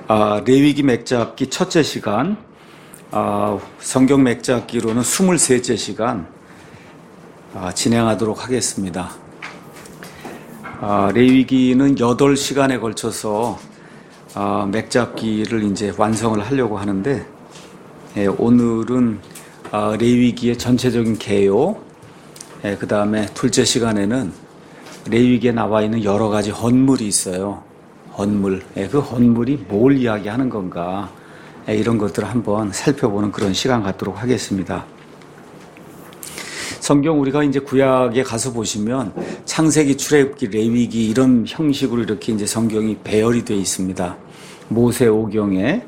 레위기 맥잡기 첫째 시간, 성경 맥잡기로는 23째 시간 진행하도록 하겠습니다. 레위기는 8시간에 걸쳐서 맥잡기를 이제 완성을 하려고 하는데, 오늘은 레위기의 전체적인 개요, 그 다음에 둘째 시간에는 레위기에 나와 있는 여러 가지 헌물이 있어요. 헌물, 그 헌물이 뭘 이야기하는 건가, 이런 것들을 한번 살펴보는 그런 시간 갖도록 하겠습니다. 성경 우리가 이제 구약에 가서 보시면 창세기, 출애굽기, 레위기 이런 형식으로 이렇게 이제 성경이 배열이 되어 있습니다. 모세오경에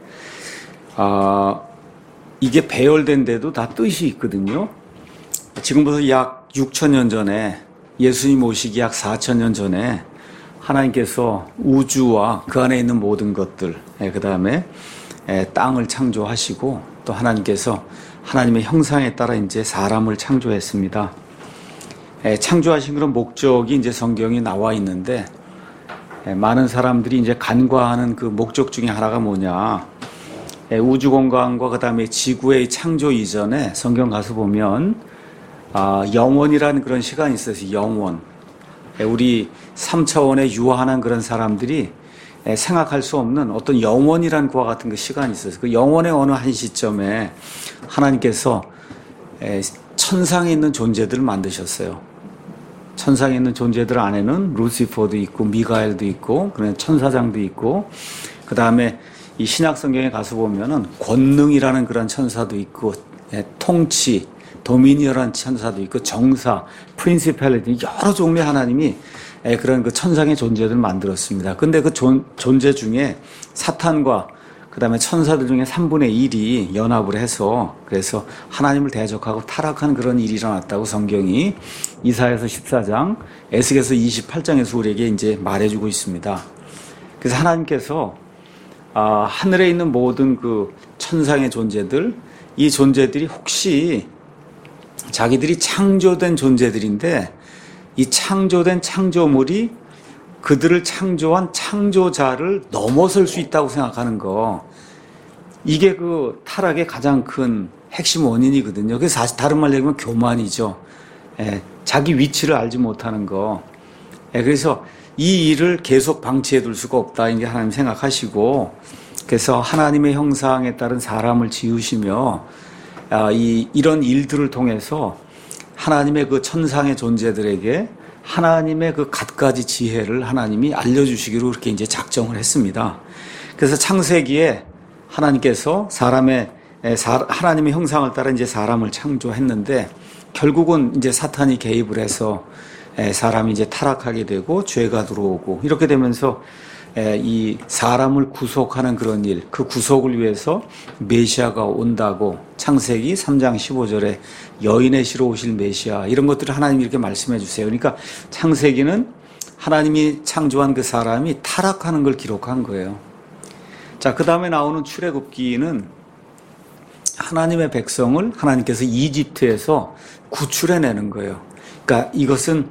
이게 배열된데도 다 뜻이 있거든요. 지금부터 약 6,000년 전에, 예수님 오시기 약 4,000년 전에 하나님께서 우주와 그 안에 있는 모든 것들, 그 다음에 땅을 창조하시고, 또 하나님께서 하나님의 형상에 따라 이제 사람을 창조했습니다. 창조하신 그런 목적이 이제 성경에 나와 있는데, 많은 사람들이 이제 간과하는 그 목적 중에 하나가 뭐냐, 우주 공간과 그 다음에 지구의 창조 이전에 성경 가서 보면 영원이라는 그런 시간이 있어서, 영원, 우리 3차원에 유한한 그런 사람들이 생각할 수 없는 어떤 영원이라는 그와 같은 그 시간이 있어서, 그 영원의 어느 한 시점에 하나님께서 천상에 있는 존재들을 만드셨어요. 천상에 있는 존재들 안에는 루시퍼도 있고 미가엘도 있고, 그런 천사장도 있고, 그 다음에 이 신약 성경에 가서 보면은 권능이라는 그런 천사도 있고, 통치, 도미니어라는 천사도 있고, 정사, 프린시팔리티, 여러 종류의 하나님이 그런 그 천상의 존재들을 만들었습니다. 근데 그 존재 중에 사탄과 그 다음에 천사들 중에 3분의 1이 연합을 해서, 그래서 하나님을 대적하고 타락한 그런 일이 일어났다고 성경이 이사야서 14장, 에스겔서 28장에서 우리에게 이제 말해주고 있습니다. 그래서 하나님께서 하늘에 있는 모든 그 천상의 존재들, 이 존재들이 혹시 자기들이 창조된 존재들인데, 이 창조된 창조물이 그들을 창조한 창조자를 넘어설 수 있다고 생각하는 거, 이게 그 타락의 가장 큰 핵심 원인이거든요. 그래서 사실 다른 말로 얘기하면 교만이죠. 자기 위치를 알지 못하는 거. 그래서 이 일을 계속 방치해 둘 수가 없다, 이게 하나님 생각하시고, 그래서 하나님의 형상에 따른 사람을 지으시며, 이런 일들을 통해서 하나님의 그 천상의 존재들에게 하나님의 그 갖가지 지혜를 하나님이 알려주시기로 그렇게 이제 작정을 했습니다. 그래서 창세기에 하나님께서 하나님의 형상을 따라 이제 사람을 창조했는데, 결국은 이제 사탄이 개입을 해서 사람이 이제 타락하게 되고 죄가 들어오고, 이렇게 되면서 이 사람을 구속하는 그런 일, 그 구속을 위해서 메시아가 온다고 창세기 3장 15절에 여인의 씨로 오실 메시아, 이런 것들을 하나님이 이렇게 말씀해 주세요. 그러니까 창세기는 하나님이 창조한 그 사람이 타락하는 걸 기록한 거예요. 자, 그 다음에 나오는 출애굽기는 하나님의 백성을 하나님께서 이집트에서 구출해내는 거예요. 그러니까 이것은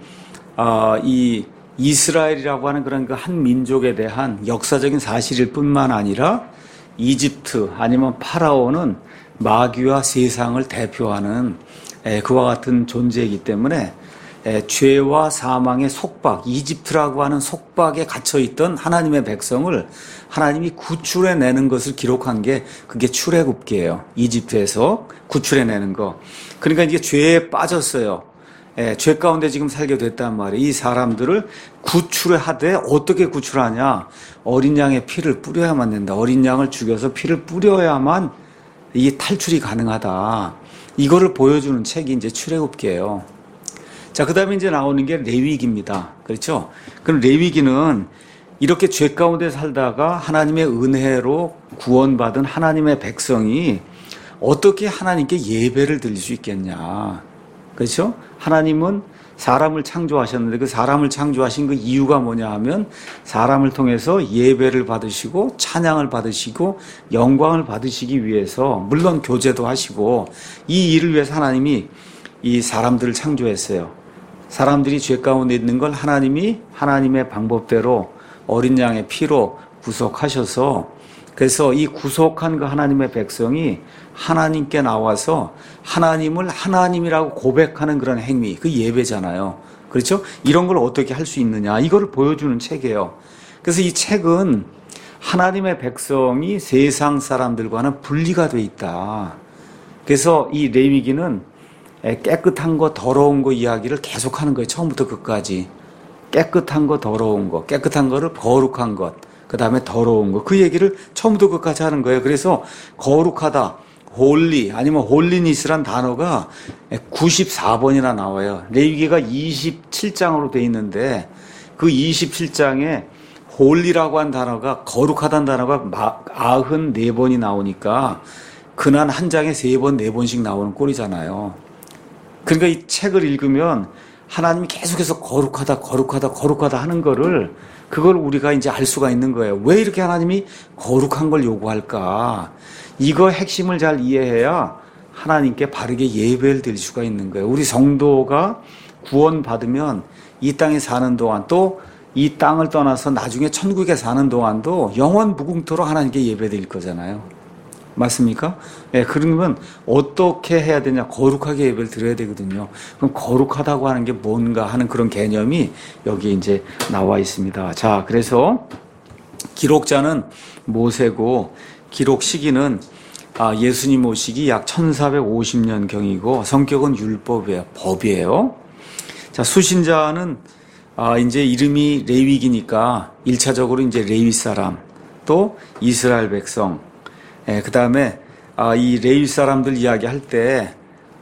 이 이스라엘이라고 하는 그런 그 한 민족에 대한 역사적인 사실일 뿐만 아니라, 이집트 아니면 파라오는 마귀와 세상을 대표하는 그와 같은 존재이기 때문에 죄와 사망의 속박, 이집트라고 하는 속박에 갇혀있던 하나님의 백성을 하나님이 구출해내는 것을 기록한 게, 그게 출애굽기예요. 이집트에서 구출해내는 거. 그러니까 이게 죄에 빠졌어요. 죄 가운데 지금 살게 됐단 말이에요. 이 사람들을 구출하되, 어떻게 구출하냐? 어린 양의 피를 뿌려야만 된다. 어린 양을 죽여서 피를 뿌려야만 이게 탈출이 가능하다. 이거를 보여주는 책이 이제 출애굽기예요. 자, 그 다음에 이제 나오는 게 레위기입니다. 그렇죠? 그럼 레위기는 이렇게 죄 가운데 살다가 하나님의 은혜로 구원받은 하나님의 백성이 어떻게 하나님께 예배를 드릴 수 있겠냐? 그렇죠? 하나님은 사람을 창조하셨는데, 그 사람을 창조하신 그 이유가 뭐냐 하면, 사람을 통해서 예배를 받으시고 찬양을 받으시고 영광을 받으시기 위해서, 물론 교제도 하시고, 이 일을 위해서 하나님이 이 사람들을 창조했어요. 사람들이 죄 가운데 있는 걸 하나님이 하나님의 방법대로 어린 양의 피로 구속하셔서 그래서 이 구속한 그 하나님의 백성이 하나님께 나와서 하나님을 하나님이라고 고백하는 그런 행위, 그 예배잖아요. 그렇죠? 이런 걸 어떻게 할 수 있느냐, 이거를 보여주는 책이에요. 그래서 이 책은 하나님의 백성이 세상 사람들과는 분리가 돼 있다. 그래서 이 레위기는 깨끗한 거, 더러운 거 이야기를 계속하는 거예요. 처음부터 끝까지. 깨끗한 거, 더러운 거, 깨끗한 거를 거룩한 것, 그 다음에 더러운 거, 그 얘기를 처음부터 끝까지 하는 거예요. 그래서 거룩하다, 홀리, 아니면 홀리니스란 단어가 94번이나 나와요. 레위기가 27장으로 돼 있는데 그 27장에 홀리라고 한 단어가, 거룩하다는 단어가 94번이 나오니까 그날 한 장에 3번, 4번씩 나오는 꼴이잖아요. 그러니까 이 책을 읽으면 하나님이 계속해서 거룩하다, 거룩하다, 거룩하다 하는 거를, 그걸 우리가 이제 알 수가 있는 거예요. 왜 이렇게 하나님이 거룩한 걸 요구할까? 이거 핵심을 잘 이해해야 하나님께 바르게 예배를 드릴 수가 있는 거예요. 우리 성도가 구원받으면 이 땅에 사는 동안, 또 이 땅을 떠나서 나중에 천국에 사는 동안도 영원 무궁토록 하나님께 예배 드릴 거잖아요. 맞습니까? 예, 그러면 어떻게 해야 되냐? 거룩하게 예배를 드려야 되거든요. 그럼 거룩하다고 하는 게 뭔가 하는 그런 개념이 여기에 이제 나와 있습니다. 자, 그래서 기록자는 모세고, 기록 시기는 예수님 오시기 약 1450년경이고, 성격은 율법이에요. 법이에요. 자, 수신자는 이제 이름이 레위기니까 1차적으로 이제 레위 사람, 또 이스라엘 백성, 그 다음에 이 레위 사람들 이야기할 때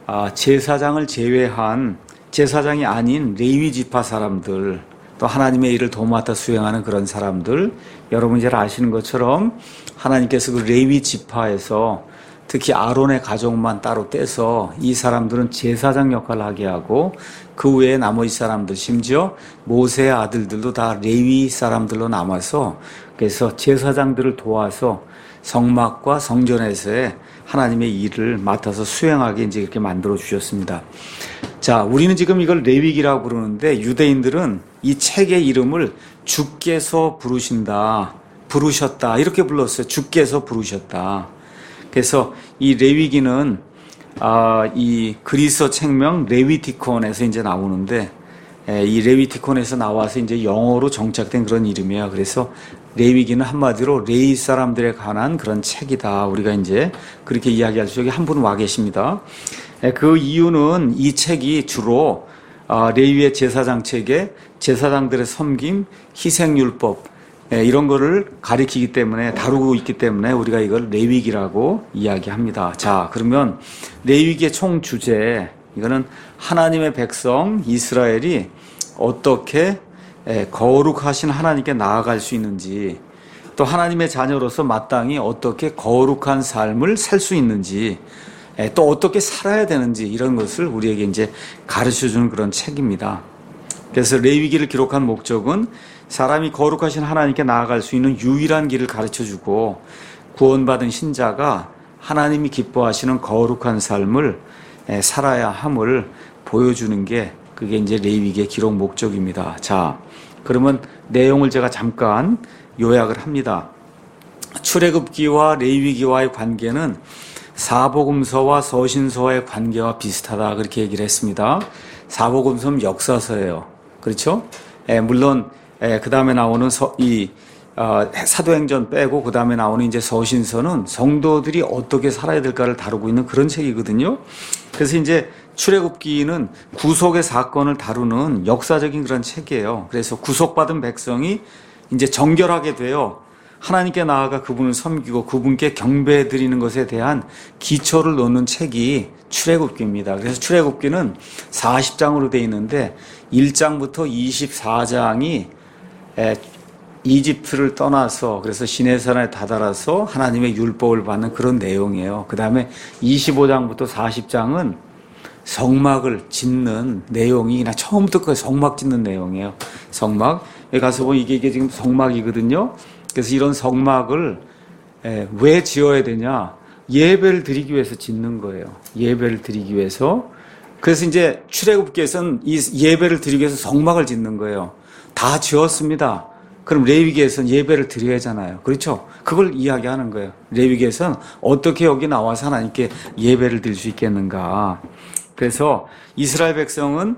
제사장을 제외한, 제사장이 아닌 레위 지파 사람들, 또 하나님의 일을 도맡아 수행하는 그런 사람들, 여러분 잘 아시는 것처럼 하나님께서 그 레위 지파에서 특히 아론의 가족만 따로 떼서 이 사람들은 제사장 역할을 하게 하고, 그 외에 나머지 사람들, 심지어 모세의 아들들도 다 레위 사람들로 남아서, 그래서 제사장들을 도와서 성막과 성전에서의 하나님의 일을 맡아서 수행하게 이제 이렇게 만들어 주셨습니다. 자, 우리는 지금 이걸 레위기라고 부르는데, 유대인들은 이 책의 이름을 주께서 부르셨다 이렇게 불렀어요. 주께서 부르셨다. 그래서 이 레위기는 이 그리스어 책명 레위티콘에서 이제 나오는데, 이 레위티콘에서 나와서 이제 영어로 정착된 그런 이름이에요. 그래서 레위기는 한마디로 레위 사람들에 관한 그런 책이다. 우리가 이제 그렇게 이야기할 수, 여기 한 분 와 계십니다. 그 이유는 이 책이 주로 레위의 제사장 책에 제사장들의 섬김, 희생율법, 이런 거를 가리키기 때문에, 다루고 있기 때문에 우리가 이걸 레위기라고 이야기합니다. 자, 그러면 레위기의 총 주제, 이거는 하나님의 백성 이스라엘이 어떻게 거룩하신 하나님께 나아갈 수 있는지, 또 하나님의 자녀로서 마땅히 어떻게 거룩한 삶을 살 수 있는지, 또 어떻게 살아야 되는지, 이런 것을 우리에게 이제 가르쳐주는 그런 책입니다. 그래서 레위기를 기록한 목적은 사람이 거룩하신 하나님께 나아갈 수 있는 유일한 길을 가르쳐주고, 구원받은 신자가 하나님이 기뻐하시는 거룩한 삶을 살아야 함을 보여주는 게, 그게 이제 레위기의 기록 목적입니다. 자, 그러면 내용을 제가 잠깐 요약을 합니다. 출애굽기와 레위기와의 관계는 사복음서와 서신서와의 관계와 비슷하다, 그렇게 얘기를 했습니다. 사복음서는 역사서예요. 그렇죠? 물론 그 다음에 나오는 사도행전 빼고 그 다음에 나오는 이제 서신서는 성도들이 어떻게 살아야 될까를 다루고 있는 그런 책이거든요. 그래서 이제 출애굽기는 구속의 사건을 다루는 역사적인 그런 책이에요. 그래서 구속받은 백성이 이제 정결하게 되어 하나님께 나아가 그분을 섬기고 그분께 경배 드리는 것에 대한 기초를 놓는 책이 출애굽기입니다. 그래서 출애굽기는 40장으로 되어 있는데 1장부터 24장이 이집트를 떠나서, 그래서 시내산에 다다라서 하나님의 율법을 받는 그런 내용이에요. 그 다음에 25장부터 40장은 성막을 짓는 내용이, 나 처음부터 그 성막 짓는 내용이에요. 성막. 여기 가서 보면 이게 지금 성막이거든요. 그래서 이런 성막을 왜 지어야 되냐? 예배를 드리기 위해서 짓는 거예요. 예배를 드리기 위해서. 그래서 이제 출애굽기에서는 이 예배를 드리기 위해서 성막을 짓는 거예요. 다 지었습니다. 그럼 레위기에서는 예배를 드려야 하잖아요. 그렇죠? 그걸 이야기하는 거예요. 레위기에서는 어떻게 여기 나와서 하나님께 예배를 드릴 수 있겠는가. 그래서 이스라엘 백성은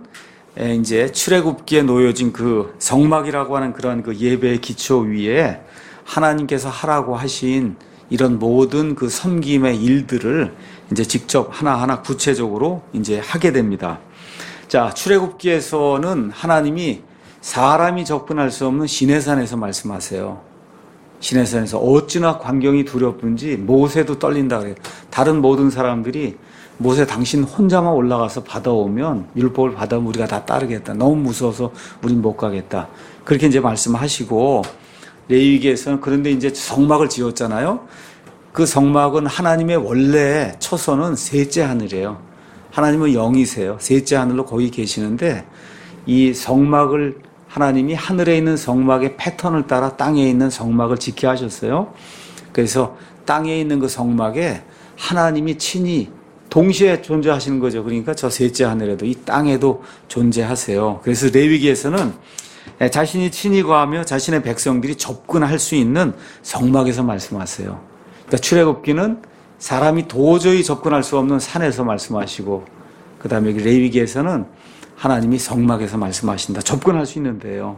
이제 출애굽기에 놓여진 그 성막이라고 하는 그런 그 예배의 기초 위에 하나님께서 하라고 하신 이런 모든 그 섬김의 일들을 이제 직접 하나하나 구체적으로 이제 하게 됩니다. 자, 출애굽기에서는 하나님이 사람이 접근할 수 없는 시내산에서 말씀하세요. 시내산에서 어찌나 광경이 두렵든지 모세도 떨린다 그래요. 다른 모든 사람들이 모세 당신 혼자만 올라가서 받아오면 율법을 받아오면 우리가 다 따르겠다. 너무 무서워서 우린 못 가겠다. 그렇게 이제 말씀하시고 레위기에서는 그런데 이제 성막을 지었잖아요. 그 성막은 하나님의 원래 초선은 셋째 하늘이에요. 하나님은 영이세요. 셋째 하늘로 거기 계시는데 이 성막을 하나님이 하늘에 있는 성막의 패턴을 따라 땅에 있는 성막을 짓게 하셨어요. 그래서 땅에 있는 그 성막에 하나님이 친히 동시에 존재하시는 거죠. 그러니까 저 셋째 하늘에도 이 땅에도 존재하세요. 그래서 레위기에서는 자신이 친히 거하며 자신의 백성들이 접근할 수 있는 성막에서 말씀하세요. 그러니까 출애굽기는 사람이 도저히 접근할 수 없는 산에서 말씀하시고 그 다음에 레위기에서는 하나님이 성막에서 말씀하신다. 접근할 수 있는데요.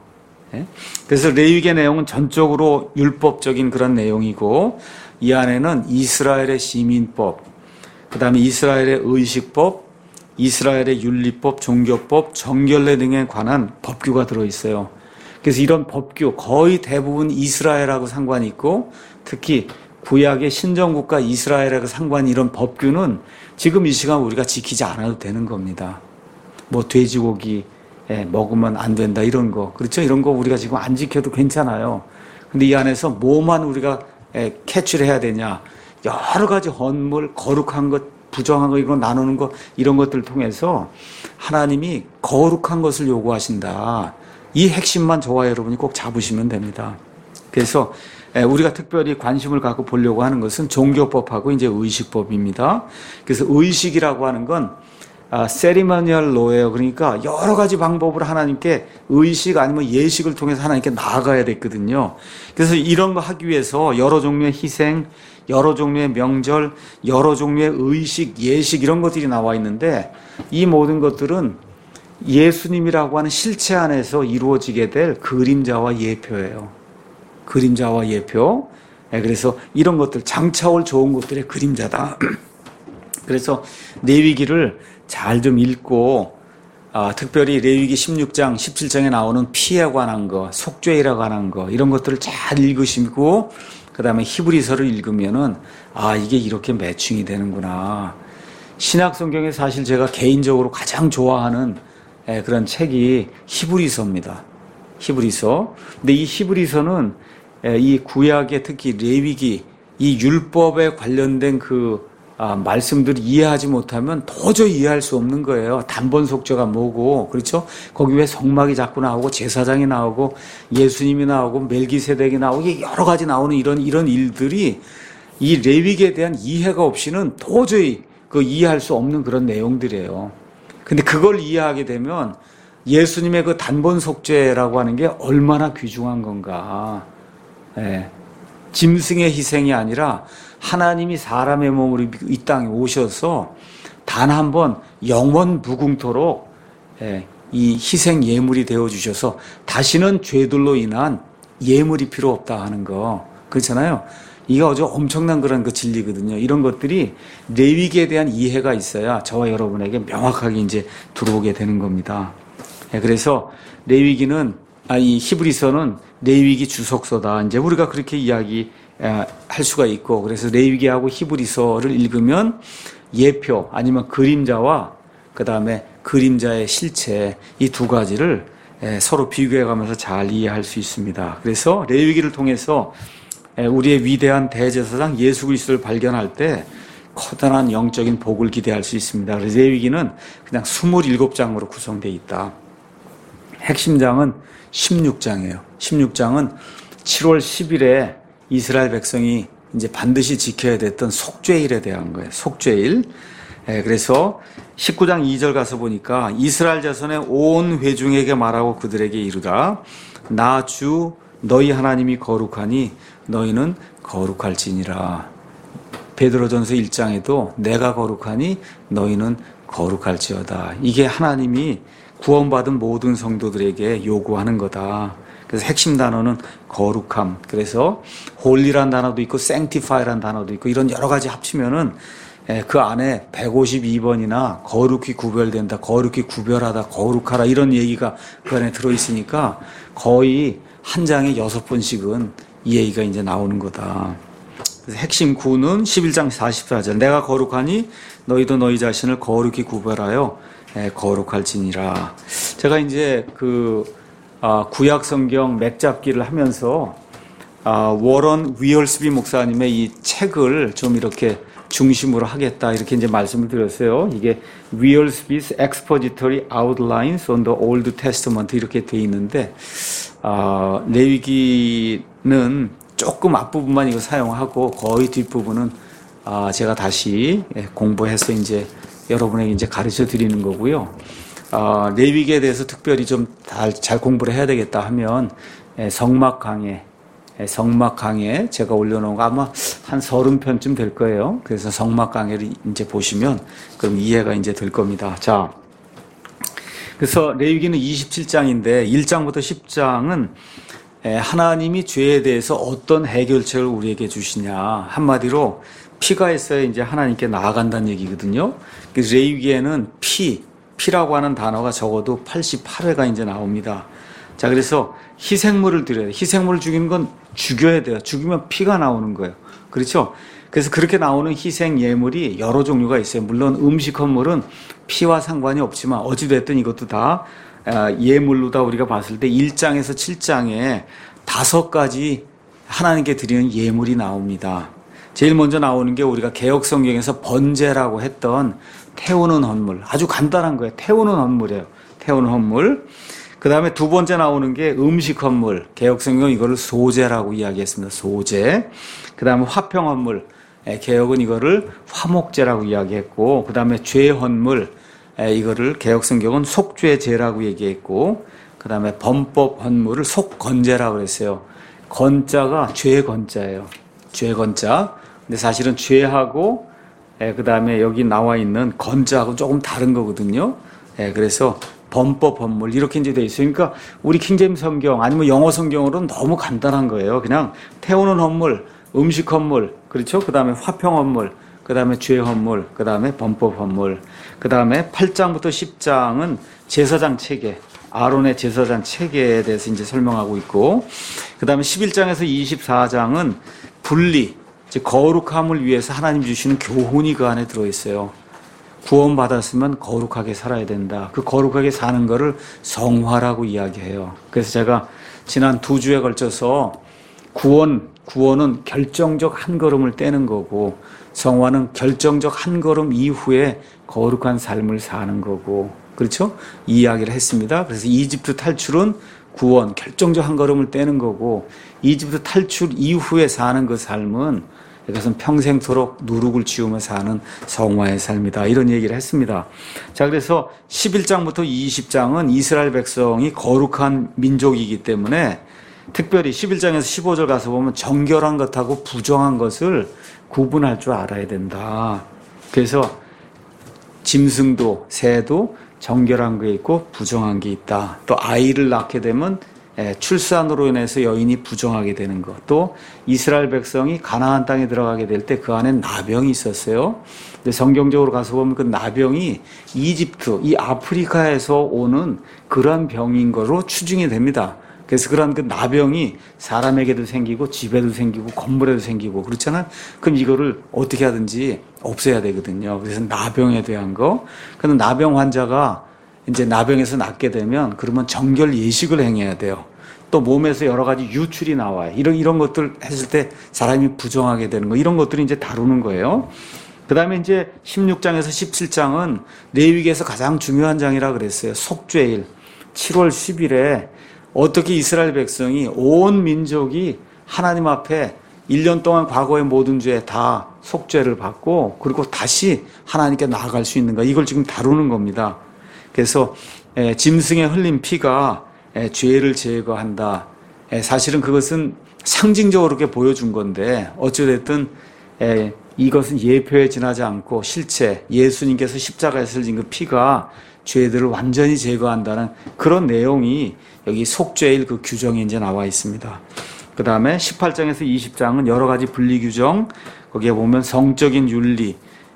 그래서 레위기의 내용은 전적으로 율법적인 그런 내용이고 이 안에는 이스라엘의 시민법, 그 다음에 이스라엘의 의식법, 이스라엘의 윤리법, 종교법, 정결례 등에 관한 법규가 들어있어요. 그래서 이런 법규 거의 대부분 이스라엘하고 상관이 있고 특히 구약의 신정국가 이스라엘하고 상관이 이런 법규는 지금 이 시간 우리가 지키지 않아도 되는 겁니다. 뭐 돼지고기 먹으면 안 된다 이런 거 그렇죠? 이런 거 우리가 지금 안 지켜도 괜찮아요. 근데 이 안에서 뭐만 우리가 캐치를 해야 되냐? 여러 가지 헌물, 거룩한 것, 부정한 거 이거 나누는 거 이런 것들을 통해서 하나님이 거룩한 것을 요구하신다. 이 핵심만 저와 여러분이 꼭 잡으시면 됩니다. 그래서 우리가 특별히 관심을 갖고 보려고 하는 것은 종교법하고 이제 의식법입니다. 그래서 의식이라고 하는 건 세리머니얼 로예요. 그러니까 여러 가지 방법으로 하나님께 의식 아니면 예식을 통해서 하나님께 나아가야 됐거든요. 그래서 이런 거 하기 위해서 여러 종류의 희생, 여러 종류의 명절, 여러 종류의 의식, 예식 이런 것들이 나와 있는데 이 모든 것들은 예수님이라고 하는 실체 안에서 이루어지게 될 그림자와 예표예요. 그림자와 예표. 그래서 이런 것들 장차올 좋은 것들의 그림자다. 그래서 레위기를 잘 좀 읽고 특별히 레위기 16장, 17장에 나오는 피에 관한 거, 속죄일에 관한 거 이런 것들을 잘 읽으시고 그 다음에 히브리서를 읽으면은 이게 이렇게 매칭이 되는구나. 신약 성경에 사실 제가 개인적으로 가장 좋아하는 그런 책이 히브리서입니다. 히브리서. 근데 이 히브리서는 이 구약의 특히 레위기 이 율법에 관련된 그 말씀들을 이해하지 못하면 도저히 이해할 수 없는 거예요. 단번 속죄가 뭐고, 그렇죠? 거기 왜 성막이 자꾸 나오고, 제사장이 나오고, 예수님이 나오고, 멜기세덱이 나오고, 이게 여러 가지 나오는 이런 일들이 이 레위기에 대한 이해가 없이는 도저히 그 이해할 수 없는 그런 내용들이에요. 근데 그걸 이해하게 되면 예수님의 그 단번 속죄라고 하는 게 얼마나 귀중한 건가. 짐승의 희생이 아니라 하나님이 사람의 몸으로 이 땅에 오셔서 단 한 번 영원 무궁토록 이 희생 예물이 되어주셔서 다시는 죄들로 인한 예물이 필요 없다 하는 거 그렇잖아요. 이게 아주 엄청난 그런 그 진리거든요. 이런 것들이 레위기에 대한 이해가 있어야 저와 여러분에게 명확하게 이제 들어오게 되는 겁니다. 그래서 레위기는 이 히브리서는 레위기 주석서다. 이제 우리가 그렇게 이야기할 수가 있고 그래서 레위기하고 히브리서를 읽으면 예표 아니면 그림자와 그 다음에 그림자의 실체 이 두 가지를 서로 비교해가면서 잘 이해할 수 있습니다. 그래서 레위기를 통해서 우리의 위대한 대제사장 예수 그리스도를 발견할 때 커다란 영적인 복을 기대할 수 있습니다. 그래서 레위기는 그냥 27장으로 구성되어 있다. 핵심장은 16장이에요. 16장은 7월 10일에 이스라엘 백성이 이제 반드시 지켜야 됐던 속죄일에 대한 거예요. 속죄일. 그래서 19장 2절 가서 보니까 이스라엘 자손의 온 회중에게 말하고 그들에게 이르라. 나 주 너희 하나님이 거룩하니 너희는 거룩할지니라. 베드로전서 1장에도 내가 거룩하니 너희는 거룩할지어다. 이게 하나님이 구원받은 모든 성도들에게 요구하는 거다. 그래서 핵심 단어는 거룩함. 그래서 홀리란 단어도 있고 sanctify란 단어도 있고 이런 여러 가지 합치면은 그 안에 152번이나 거룩히 구별된다, 거룩히 구별하다, 거룩하라 이런 얘기가 그 안에 들어있으니까 거의 한 장에 6번씩은 이 얘기가 이제 나오는 거다. 그래서 핵심 구는 11장 44절 내가 거룩하니 너희도 너희 자신을 거룩히 구별하여 거룩할지니라. 제가 이제 구약 성경 맥잡기를 하면서 워런 위얼스비 목사님의 이 책을 좀 이렇게 중심으로 하겠다 이렇게 이제 말씀을 드렸어요. 이게 위얼스비's Expository Outlines on the Old Testament 이렇게 돼 있는데 레위기는 조금 앞부분만 이거 사용하고 거의 뒷부분은 제가 다시 공부해서 이제 여러분에게 이제 가르쳐 드리는 거고요. 레위기에 대해서 특별히 좀 잘 공부를 해야 되겠다 하면 성막 강해 제가 올려놓은 거 아마 한 30편쯤 될 거예요. 그래서 성막 강해를 이제 보시면 그럼 이해가 이제 될 겁니다. 자, 그래서 레위기는 27장인데 1장부터 10장은 하나님이 죄에 대해서 어떤 해결책을 우리에게 주시냐. 한마디로 피가 있어야 이제 하나님께 나아간다는 얘기거든요. 그래서 레위기에는 피라고 하는 단어가 적어도 88회가 이제 나옵니다. 자, 그래서 희생물을 드려야 돼요. 희생물을 죽이는 건 죽여야 돼요. 죽이면 피가 나오는 거예요. 그렇죠? 그래서 그렇게 나오는 희생 예물이 여러 종류가 있어요. 물론 음식 헌물은 피와 상관이 없지만 어찌됐든 이것도 다 예물로 다 우리가 봤을 때 1장에서 7장에 5가지 하나님께 드리는 예물이 나옵니다. 제일 먼저 나오는 게 우리가 개역 성경에서 번제라고 했던 태우는 헌물. 아주 간단한 거예요. 태우는 헌물이에요. 태우는 헌물. 그 다음에 두 번째 나오는 게 음식 헌물. 개역 성경 이거를 소제라고 이야기했습니다. 소제. 그 다음에 화평 헌물. 개역은 이거를 화목제라고 이야기했고, 그 다음에 죄 헌물. 이거를 개역 성경은 속죄제라고 얘기했고, 그 다음에 범법 헌물을 속건제라고 그랬어요. 건자가 죄 건자예요. 죄 건자. 근데 사실은 죄하고 그 다음에 여기 나와 있는 건자하고 조금 다른 거거든요. 그래서 범법 헌물 이렇게 이제 돼 있어요. 그러니까 우리 킹제임스 성경 아니면 영어 성경으로는 너무 간단한 거예요. 그냥 태우는 헌물, 음식 헌물, 그렇죠? 그 다음에 화평 헌물, 그 다음에 죄 헌물, 그 다음에 범법 헌물, 그 다음에 8장부터 10장은 제사장 체계, 아론의 제사장 체계에 대해서 이제 설명하고 있고, 그 다음에 11장에서 24장은 분리, 즉 거룩함을 위해서 하나님 주시는 교훈이 그 안에 들어있어요. 구원받았으면 거룩하게 살아야 된다. 그 거룩하게 사는 거를 성화라고 이야기해요. 그래서 제가 지난 2주에 걸쳐서 구원은 결정적 한 걸음을 떼는 거고, 성화는 결정적 한 걸음 이후에 거룩한 삶을 사는 거고, 그렇죠? 이 이야기를 했습니다. 그래서 이집트 탈출은 구원, 결정적 한 걸음을 떼는 거고, 이집트 탈출 이후에 사는 그 삶은 이것은 평생토록 누룩을 지우며 사는 성화의 삶이다. 이런 얘기를 했습니다. 자, 그래서 11장부터 20장은 이스라엘 백성이 거룩한 민족이기 때문에 특별히 11장에서 15절 가서 보면 정결한 것하고 부정한 것을 구분할 줄 알아야 된다. 그래서 짐승도 새도 정결한 게 있고 부정한 게 있다. 또 아이를 낳게 되면 출산으로 인해서 여인이 부정하게 되는 것. 또 이스라엘 백성이 가나안 땅에 들어가게 될 때 그 안에 나병이 있었어요. 근데 성경적으로 가서 보면 그 나병이 이집트, 이 아프리카에서 오는 그런 병인 거로 추정이 됩니다. 그래서 그런 그 나병이 사람에게도 생기고 집에도 생기고 건물에도 생기고 그렇잖아요. 그럼 이거를 어떻게 하든지 없애야 되거든요. 그래서 나병에 대한 거. 근데 나병 환자가 이제 나병에서 낫게 되면 그러면 정결 예식을 행해야 돼요. 또 몸에서 여러 가지 유출이 나와요. 이런 것들 했을 때 사람이 부정하게 되는 거. 이런 것들을 이제 다루는 거예요. 그 다음에 이제 16장에서 17장은 레위기에서 가장 중요한 장이라 그랬어요. 속죄일. 7월 10일에 어떻게 이스라엘 백성이 온 민족이 하나님 앞에 1년 동안 과거의 모든 죄에 다 속죄를 받고 그리고 다시 하나님께 나아갈 수 있는가. 이걸 지금 다루는 겁니다. 그래서 짐승의 흘린 피가 죄를 제거한다. 사실은 그것은 상징적으로 이렇게 보여준 건데 어찌됐든 이것은 예표에 지나지 않고 실체 예수님께서 십자가에서 흘린 그 피가 죄들을 완전히 제거한다는 그런 내용이 여기 속죄일 그 규정에 이제 나와 있습니다. 그 다음에 18장에서 20장은 여러 가지 분리 규정, 거기에 보면 성적인 윤리,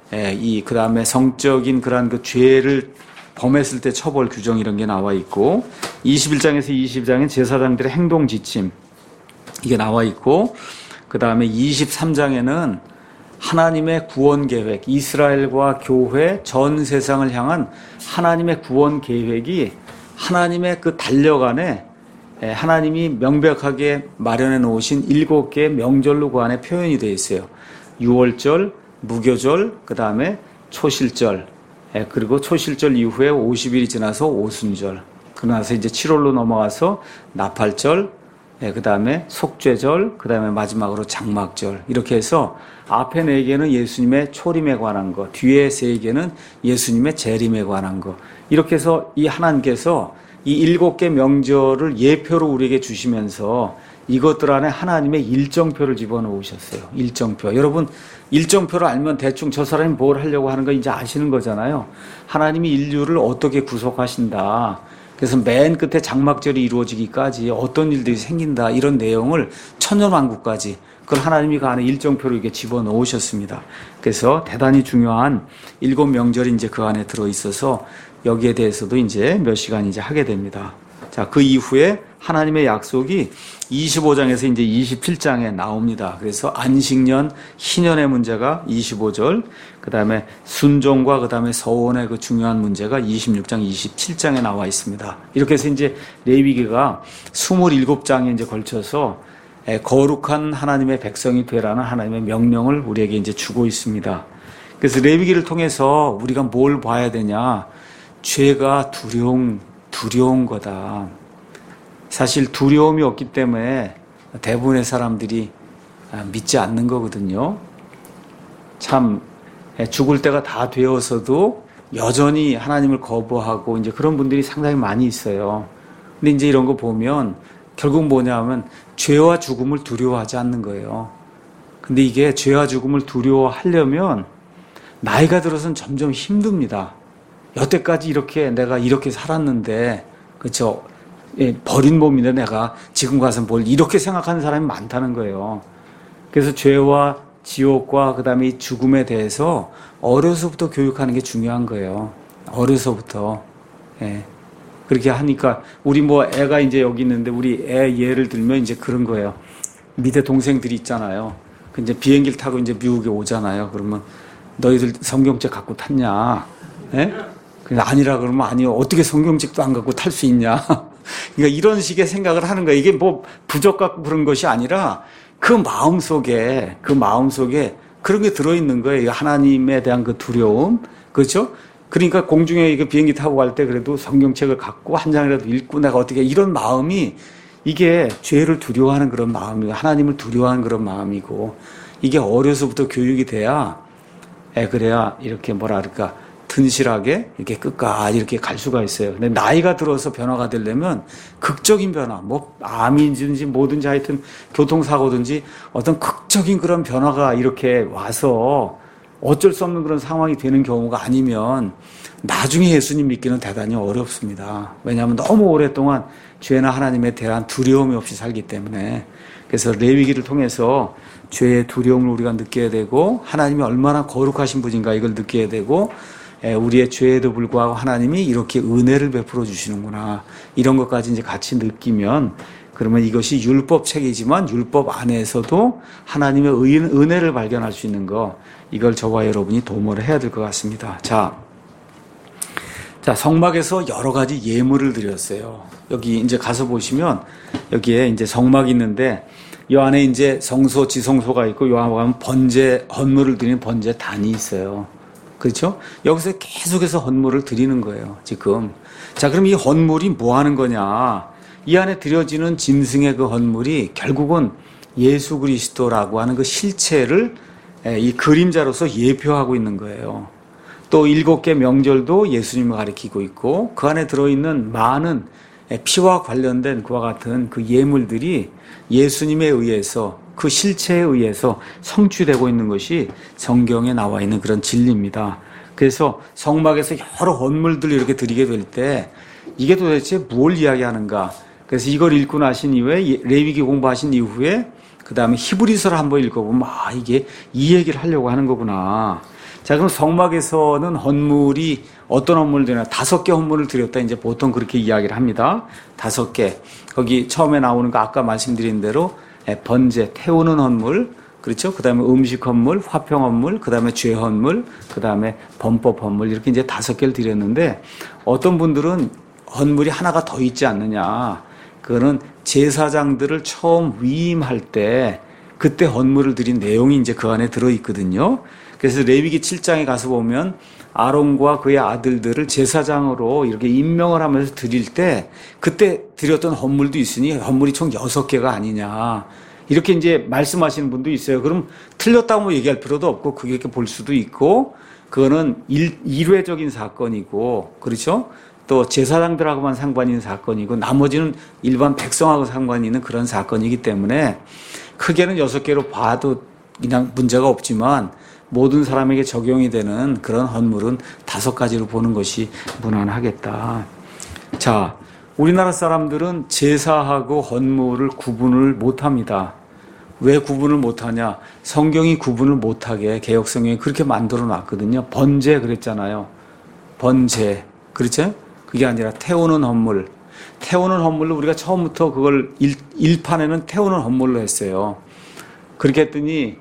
그 다음에 성적인 그러한 그 죄를 범했을 때 처벌 규정 이런 게 나와 있고, 21장에서 22장엔 제사장들의 행동 지침, 이게 나와 있고, 그 다음에 23장에는 하나님의 구원 계획, 이스라엘과 교회 전 세상을 향한 하나님의 구원 계획이 하나님의 그 달력 안에 하나님이 명백하게 마련해 놓으신 7개의 명절로 그 안에 표현이 되어 있어요. 유월절, 무교절, 그 다음에 초실절, 그리고 초실절 이후에 50일이 지나서 오순절, 그러나서 이제 7월로 넘어가서 나팔절, 그 다음에 속죄절, 그 다음에 마지막으로 장막절, 이렇게 해서 앞에 4개는 예수님의 초림에 관한 거, 뒤에 3개는 예수님의 재림에 관한 거, 이렇게 해서 이 하나님께서 이 7개 명절을 예표로 우리에게 주시면서 이것들 안에 하나님의 일정표를 집어넣으셨어요. 일정표. 여러분, 일정표를 알면 대충 저 사람이 뭘 하려고 하는 거 이제 아시는 거잖아요. 하나님이 인류를 어떻게 구속하신다. 그래서 맨 끝에 장막절이 이루어지기까지 어떤 일들이 생긴다. 이런 내용을 천년왕국까지 그걸 하나님이 그 안에 일정표로 이렇게 집어넣으셨습니다. 그래서 대단히 중요한 7명절이 이제 그 안에 들어있어서 여기에 대해서도 이제 몇 시간 이제 하게 됩니다. 자, 그 이후에 하나님의 약속이 25장에서 이제 27장에 나옵니다. 그래서 안식년, 희년의 문제가 25절, 그 다음에 순종과 그 다음에 서원의 그 중요한 문제가 26장, 27장에 나와 있습니다. 이렇게 해서 이제 레위기가 27장에 이제 걸쳐서 거룩한 하나님의 백성이 되라는 하나님의 명령을 우리에게 이제 주고 있습니다. 그래서 레위기를 통해서 우리가 뭘 봐야 되냐? 죄가 두려운 거다. 사실 두려움이 없기 때문에 대부분의 사람들이 믿지 않는 거거든요. 참 죽을 때가 다 되어서도 여전히 하나님을 거부하고 이제 그런 분들이 상당히 많이 있어요. 근데 이제 이런 거 보면 결국 뭐냐면 죄와 죽음을 두려워하지 않는 거예요. 근데 이게 죄와 죽음을 두려워하려면 나이가 들어서는 점점 힘듭니다. 여태까지 내가 이렇게 살았는데, 그렇죠? 버린 몸인데 내가 지금 가서 뭘 이렇게 생각하는 사람이 많다는 거예요. 그래서 죄와 지옥과 그 다음에 죽음에 대해서 어려서부터 교육하는 게 중요한 거예요. 어려서부터. 그렇게 하니까 우리 애가 이제 여기 있는데 우리 애 예를 들면 이제 그런 거예요. 밑에 동생들이 있잖아요. 그 이제 비행기를 타고 이제 미국에 오잖아요. 그러면 너희들 성경책 갖고 탔냐? 아니라 그러면 아니요. 어떻게 성경책도 안 갖고 탈 수 있냐? 그러니까 이런 식의 생각을 하는 거예요. 이게 부적 갖고 그런 것이 아니라 그 마음 속에 그런 게 들어있는 거예요. 하나님에 대한 그 두려움. 그렇죠? 그러니까 공중에 이거 비행기 타고 갈 때 그래도 성경책을 갖고 한 장이라도 읽고 내가 어떻게 이런 마음이 이게 죄를 두려워하는 그런 마음이고 하나님을 두려워하는 그런 마음이고 이게 어려서부터 교육이 돼야 그래야 이렇게 든실하게 이렇게 끝까지 이렇게 갈 수가 있어요. 근데 나이가 들어서 변화가 되려면 극적인 변화, 암이든지 뭐든지 하여튼 교통사고든지 어떤 극적인 그런 변화가 이렇게 와서 어쩔 수 없는 그런 상황이 되는 경우가 아니면 나중에 예수님 믿기는 대단히 어렵습니다. 왜냐하면 너무 오랫동안 죄나 하나님에 대한 두려움이 없이 살기 때문에. 그래서 레위기를 통해서 죄의 두려움을 우리가 느껴야 되고 하나님이 얼마나 거룩하신 분인가 이걸 느껴야 되고 우리의 죄에도 불구하고 하나님이 이렇게 은혜를 베풀어 주시는구나 이런 것까지 이제 같이 느끼면 그러면 이것이 율법책이지만 율법 안에서도 하나님의 은혜를 발견할 수 있는 거 이걸 저와 여러분이 도모를 해야 될 것 같습니다. 자, 성막에서 여러 가지 예물을 드렸어요. 여기 이제 가서 보시면 여기에 이제 성막이 있는데 이 안에 이제 성소, 지성소가 있고 요 안에 가면 헌물을 드리는 번제단이 있어요. 그렇죠? 여기서 계속해서 헌물을 드리는 거예요, 지금. 자, 그럼 이 헌물이 뭐 하는 거냐? 이 안에 드려지는 짐승의 그 헌물이 결국은 예수 그리스도라고 하는 그 실체를 이 그림자로서 예표하고 있는 거예요. 또 7개 명절도 예수님을 가리키고 있고 그 안에 들어있는 많은 피와 관련된 그와 같은 그 예물들이 예수님에 의해서 그 실체에 의해서 성취되고 있는 것이 성경에 나와 있는 그런 진리입니다. 그래서 성막에서 여러 헌물들을 이렇게 드리게 될 때 이게 도대체 뭘 이야기하는가? 그래서 이걸 읽고 나신 이후에 레위기 공부하신 이후에 그 다음에 히브리서를 한번 읽어보면 이게 이 얘기를 하려고 하는 거구나. 자, 그럼 성막에서는 헌물이 어떤 헌물을 드리나? 5개 헌물을 드렸다. 이제 보통 그렇게 이야기를 합니다. 5개. 거기 처음에 나오는 거 아까 말씀드린 대로 번제, 태우는 헌물, 그렇죠? 그 다음에 음식 헌물, 화평 헌물, 그 다음에 죄 헌물, 그 다음에 범법 헌물, 이렇게 이제 5개를 드렸는데 어떤 분들은 헌물이 하나가 더 있지 않느냐. 그거는 제사장들을 처음 위임할 때 그때 헌물을 드린 내용이 이제 그 안에 들어있거든요. 그래서 레위기 7장에 가서 보면 아론과 그의 아들들을 제사장으로 이렇게 임명을 하면서 드릴 때 그때 드렸던 헌물도 있으니 헌물이 총 6개가 아니냐. 이렇게 이제 말씀하시는 분도 있어요. 그럼 틀렸다고 얘기할 필요도 없고 그게 이렇게 볼 수도 있고 그거는 일회적인 사건이고 그렇죠? 또 제사장들하고만 상관이 있는 사건이고 나머지는 일반 백성하고 상관이 있는 그런 사건이기 때문에 크게는 6개로 봐도 그냥 문제가 없지만 모든 사람에게 적용이 되는 그런 헌물은 5가지로 보는 것이 무난하겠다. 자, 우리나라 사람들은 제사하고 헌물을 구분을 못합니다. 왜 구분을 못하냐? 성경이 구분을 못하게 개역성경이 그렇게 만들어 놨거든요. 번제 그랬잖아요. 번제. 그렇죠? 그게 아니라 태우는 헌물. 태우는 헌물로 우리가 처음부터 그걸 일판에는 태우는 헌물로 했어요. 그렇게 했더니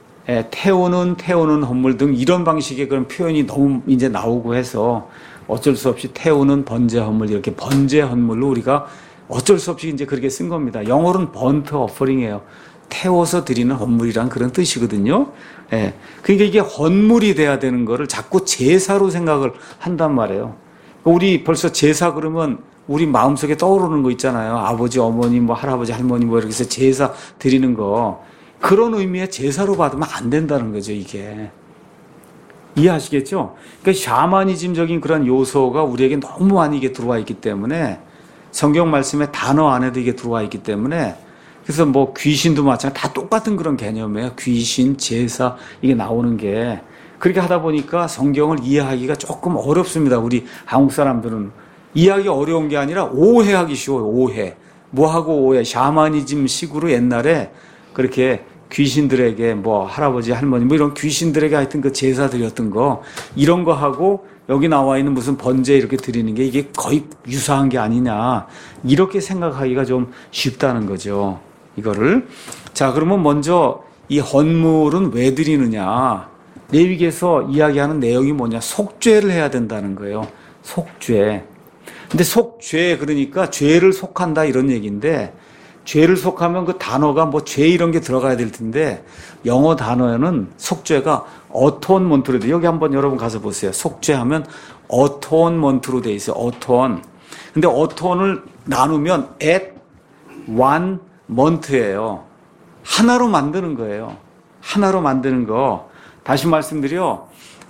태우는 헌물 등 이런 방식의 그런 표현이 너무 이제 나오고 해서 어쩔 수 없이 태우는 번제 헌물 이렇게 번제 헌물로 우리가 어쩔 수 없이 이제 그렇게 쓴 겁니다. 영어로는 번트 어퍼링이에요. 태워서 드리는 헌물이란 그런 뜻이거든요. 그러니까 이게 헌물이 돼야 되는 거를 자꾸 제사로 생각을 한단 말이에요. 우리 벌써 제사 그러면 우리 마음속에 떠오르는 거 있잖아요. 아버지, 어머니, 뭐 할아버지, 할머니 뭐 이렇게 해서 제사 드리는 거. 그런 의미의 제사로 받으면 안 된다는 거죠, 이게. 이해하시겠죠? 그러니까 샤머니즘적인 그런 요소가 우리에게 너무 많이 이게 들어와 있기 때문에 성경 말씀의 단어 안에도 이게 들어와 있기 때문에 그래서 뭐 귀신도 마찬가지 다 똑같은 그런 개념이에요. 귀신, 제사 이게 나오는 게 그렇게 하다 보니까 성경을 이해하기가 조금 어렵습니다. 우리 한국 사람들은 이해하기 어려운 게 아니라 오해하기 쉬워요. 오해. 뭐하고 오해. 샤머니즘 식으로 옛날에 그렇게 귀신들에게 뭐 할아버지 할머니 뭐 이런 귀신들에게 하여튼 그 제사 드렸던 거 이런 거 하고 여기 나와 있는 무슨 번제 이렇게 드리는 게 이게 거의 유사한 게 아니냐 이렇게 생각하기가 좀 쉽다는 거죠. 이거를 자 그러면 먼저 이 헌물은 왜 드리느냐 레위기에서 이야기하는 내용이 뭐냐 속죄를 해야 된다는 거예요. 속죄. 근데 속죄 그러니까 죄를 속한다 이런 얘기인데 죄를 속하면 그 단어가 뭐 죄 이런 게 들어가야 될 텐데 영어 단어에는 속죄가 어톤먼트로 돼. 여기 한번 여러분 가서 보세요. 속죄하면 어톤먼트로 돼 있어요. 어톤. 근데 어톤을 나누면 at one month예요. 하나로 만드는 거예요. 하나로 만드는 거. 다시 말씀드려.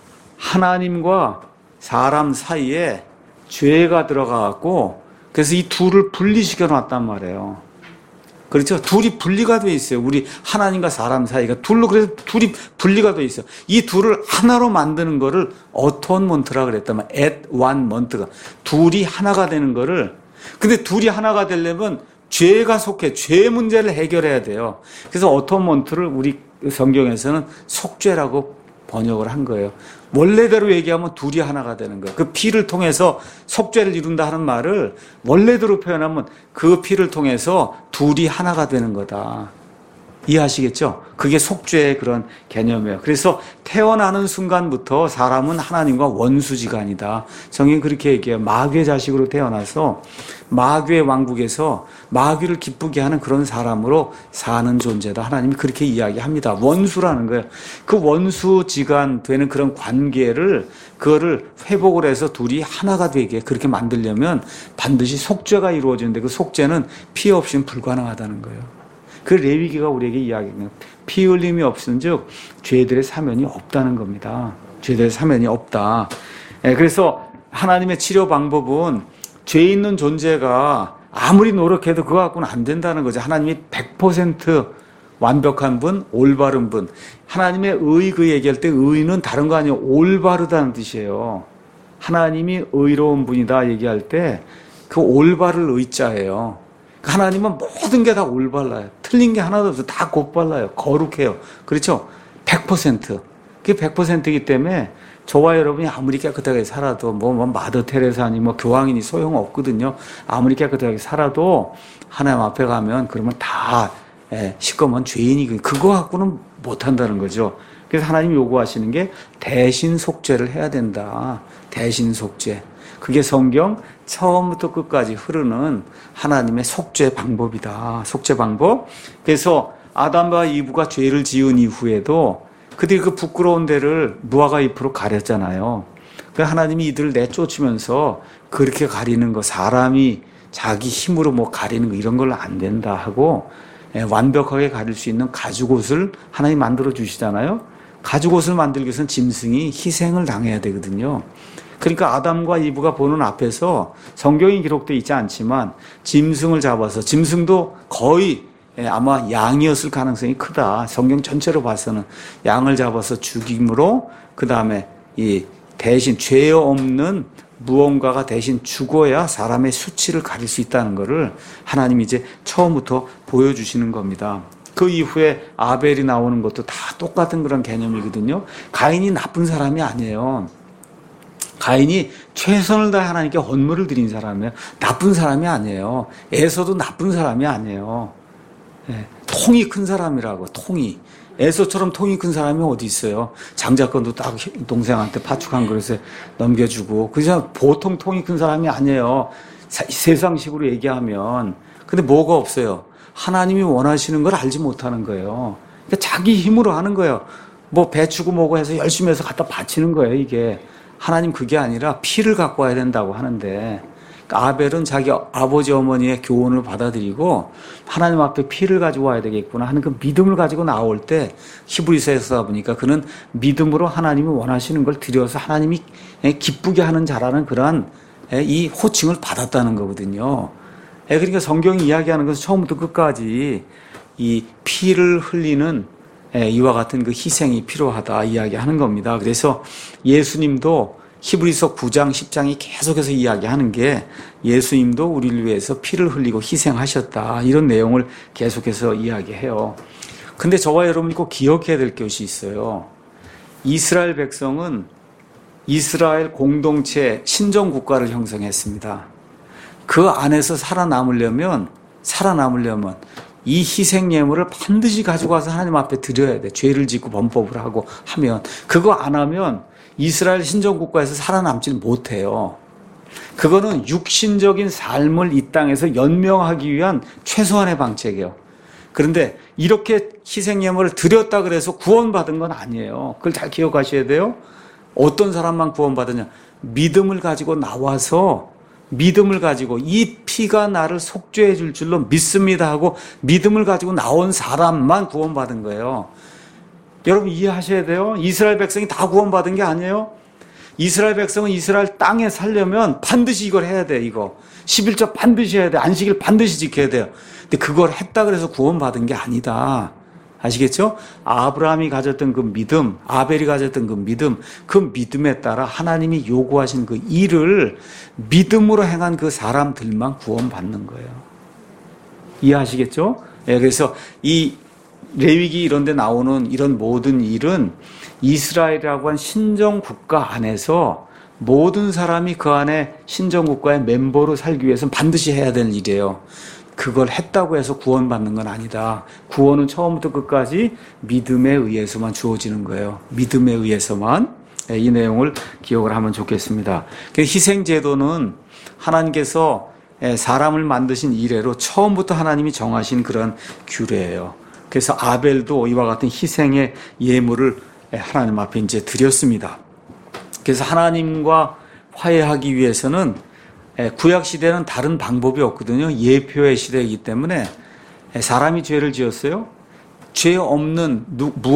하나님과 사람 사이에 죄가 들어가갖고 그래서 이 둘을 분리시켜 놨단 말이에요. 그렇죠? 둘이 분리가 돼 있어요. 우리 하나님과 사람 사이가 둘로 그래서 둘이 분리가 돼 있어요. 이 둘을 하나로 만드는 거를 어톤먼트라 그랬다면 at one month가 둘이 하나가 되는 거를 근데 둘이 하나가 되려면 죄가 속해 죄 문제를 해결해야 돼요. 그래서 어톤먼트를 우리 성경에서는 속죄라고 번역을 한 거예요. 원래대로 얘기하면 둘이 하나가 되는 거예요. 그 피를 통해서 속죄를 이룬다 하는 말을 원래대로 표현하면 그 피를 통해서 둘이 하나가 되는 거다. 이해하시겠죠? 그게 속죄의 그런 개념이에요. 그래서 태어나는 순간부터 사람은 하나님과 원수지간이다. 성경이 그렇게 얘기해요. 마귀의 자식으로 태어나서 마귀의 왕국에서 마귀를 기쁘게 하는 그런 사람으로 사는 존재다. 하나님이 그렇게 이야기합니다. 원수라는 거예요. 그 원수지간 되는 그런 관계를 그거를 회복을 해서 둘이 하나가 되게 그렇게 만들려면 반드시 속죄가 이루어지는데 그 속죄는 피 없이는 불가능하다는 거예요. 그 레위기가 우리에게 이야기하는 피 흘림이 없은즉 죄들의 사면이 없다는 겁니다. 죄들의 사면이 없다. 그래서 하나님의 치료 방법은 죄 있는 존재가 아무리 노력해도 그거 갖고는 안 된다는 거죠. 하나님이 100% 완벽한 분, 올바른 분. 하나님의 그 얘기할 때 의는 다른 거 아니에요. 올바르다는 뜻이에요. 하나님이 의로운 분이다 얘기할 때 그 올바를 의자예요. 하나님은 모든 게 다 올발라요. 틀린 게 하나도 없어요. 다 곧발라요. 거룩해요. 그렇죠? 100%. 그게 100%이기 때문에 저와 여러분이 아무리 깨끗하게 살아도 뭐 마더 테레사니 뭐 교황이니 소용없거든요. 아무리 깨끗하게 살아도 하나님 앞에 가면 그러면 다 시커먼 죄인이 그거 갖고는 못한다는 거죠. 그래서 하나님이 요구하시는 게 대신 속죄를 해야 된다. 대신 속죄. 그게 성경 처음부터 끝까지 흐르는 하나님의 속죄 방법이다. 속죄 방법. 그래서 아담과 이브가 죄를 지은 이후에도 그들이 그 부끄러운 데를 무화과 잎으로 가렸잖아요. 그 하나님이 이들을 내쫓으면서 그렇게 가리는 거, 사람이 자기 힘으로 뭐 가리는 거 이런 걸로 안 된다 하고 완벽하게 가릴 수 있는 가죽옷을 하나님 만들어 주시잖아요. 가죽옷을 만들기 위해서는 짐승이 희생을 당해야 되거든요. 그러니까 아담과 이브가 보는 앞에서 성경이 기록되어 있지 않지만 짐승을 잡아서, 짐승도 거의 아마 양이었을 가능성이 크다. 성경 전체로 봐서는 양을 잡아서 죽임으로, 그 다음에 이 대신 죄 없는 무언가가 대신 죽어야 사람의 수치를 가릴 수 있다는 것을 하나님이 이제 처음부터 보여주시는 겁니다. 그 이후에 아벨이 나오는 것도 다 똑같은 그런 개념이거든요. 가인이 나쁜 사람이 아니에요. 가인이 최선을 다해 하나님께 헌물을 드린 사람이에요. 나쁜 사람이 아니에요. 에서도 나쁜 사람이 아니에요. 통이 큰 사람이라고. 통이. 에서처럼 통이 큰 사람이 어디 있어요. 장자권도 딱 동생한테 파축한 그릇에 넘겨주고. 그냥 보통 통이 큰 사람이 아니에요. 세상식으로 얘기하면. 근데 뭐가 없어요. 하나님이 원하시는 걸 알지 못하는 거예요. 그러니까 자기 힘으로 하는 거예요. 뭐 배추고 뭐고 해서 열심히 해서 갖다 바치는 거예요, 이게. 하나님 그게 아니라 피를 갖고 와야 된다고 하는데, 아벨은 자기 아버지 어머니의 교훈을 받아들이고 하나님 앞에 피를 가지고 와야 되겠구나 하는 그 믿음을 가지고 나올 때, 히브리서에서 보니까 그는 믿음으로 하나님이 원하시는 걸 드려서 하나님이 기쁘게 하는 자라는 그러한 이 호칭을 받았다는 거거든요. 그러니까 성경이 이야기하는 것은 처음부터 끝까지 이 피를 흘리는 이와 같은 그 희생이 필요하다 이야기하는 겁니다. 그래서 예수님도 히브리서 9장, 10장이 계속해서 이야기하는 게 예수님도 우리를 위해서 피를 흘리고 희생하셨다. 이런 내용을 계속해서 이야기해요. 근데 저와 여러분이 꼭 기억해야 될 것이 있어요. 이스라엘 백성은 이스라엘 공동체 신정국가를 형성했습니다. 그 안에서 살아남으려면 이 희생 예물을 반드시 가지고 와서 하나님 앞에 드려야 돼. 죄를 짓고 범법을 하고 하면. 그거 안 하면 이스라엘 신정국가에서 살아남지는 못해요. 그거는 육신적인 삶을 이 땅에서 연명하기 위한 최소한의 방책이에요. 그런데 이렇게 희생 예물을 드렸다 그래서 구원받은 건 아니에요. 그걸 잘 기억하셔야 돼요. 어떤 사람만 구원받으냐. 믿음을 가지고 나와서, 믿음을 가지고 이 피가 나를 속죄해 줄 줄로 믿습니다 하고 믿음을 가지고 나온 사람만 구원받은 거예요. 여러분 이해하셔야 돼요. 이스라엘 백성이 다 구원받은 게 아니에요. 이스라엘 백성은 이스라엘 땅에 살려면 반드시 이걸 해야 돼. 이거 11조 반드시 해야 돼. 안식일 반드시 지켜야 돼요. 근데 그걸 했다 그래서 구원받은 게 아니다. 아시겠죠? 아브라함이 가졌던 그 믿음, 아벨이 가졌던 그 믿음에 따라 하나님이 요구하신 그 일을 믿음으로 행한 그 사람들만 구원받는 거예요. 이해하시겠죠? 그래서 이 레위기 이런 데 나오는 이런 모든 일은 이스라엘이라고 한 신정국가 안에서 모든 사람이 그 안에 신정국가의 멤버로 살기 위해서는 반드시 해야 되는 일이에요. 그걸 했다고 해서 구원받는 건 아니다. 구원은 처음부터 끝까지 믿음에 의해서만 주어지는 거예요. 믿음에 의해서만. 이 내용을 기억을 하면 좋겠습니다. 희생제도는 하나님께서 사람을 만드신 이래로 처음부터 하나님이 정하신 그런 규례예요. 그래서 아벨도 이와 같은 희생의 예물을 하나님 앞에 이제 드렸습니다. 그래서 하나님과 화해하기 위해서는 구약 시대는 다른 방법이 없거든요. 예표의 시대이기 때문에 사람이 죄를 지었어요. 죄 없는